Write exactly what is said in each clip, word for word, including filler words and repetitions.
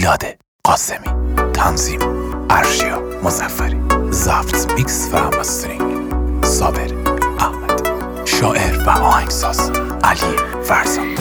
میلاد قاسمی، تنظیم ارشیا مظفری، ضبط میکس و مسترینگ صابر احمد، شاعر و آهنگساز علی فرزاد.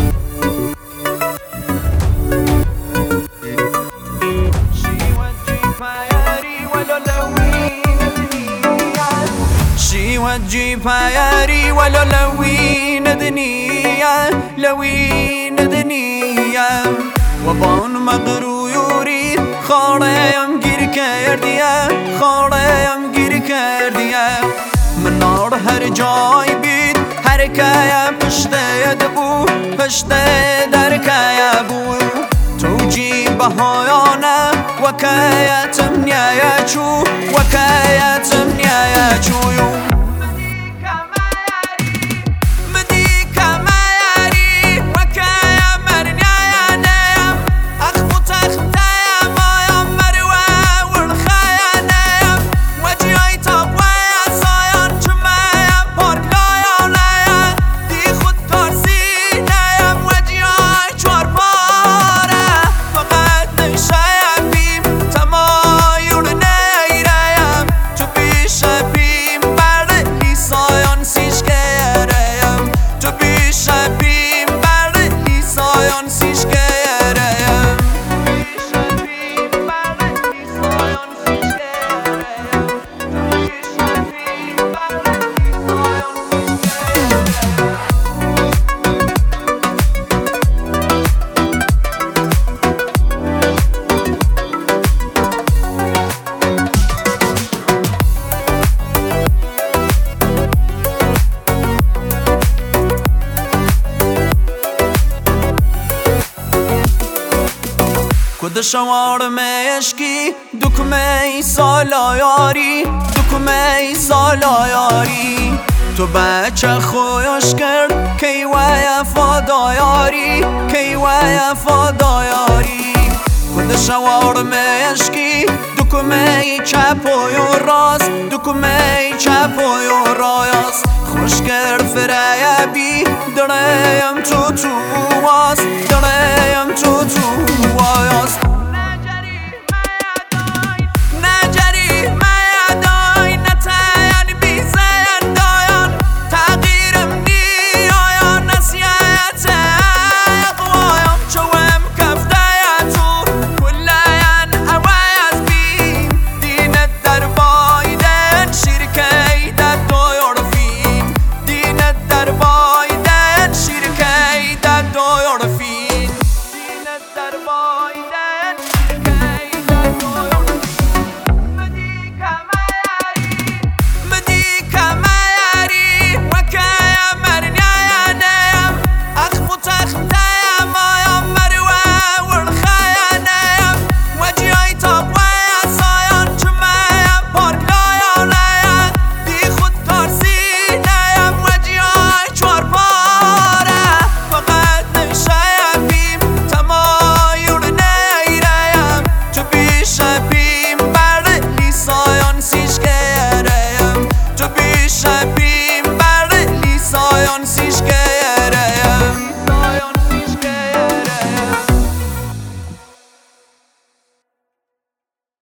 وتجيب عياري ولا لوين دنيا لوين دنيا وبان مغرويوري خارم گیر کردیا خارم گیر کردیا من نار هر جای بید هر کایا پشت دبو پشت در کایا بو توجي بهايانا وكاية منيا چو وكاية منيا چو کد شوار مشکی دکمه سالایاری دکمه سالایاری تو بچه خویش کرد کی وای فدایاری کی وای فدایاری کد شوار مشکی دکمه چپ و راست دکمه چپ و راست خوش کرد فریبی دریم تو تو واس دریم تو تو واس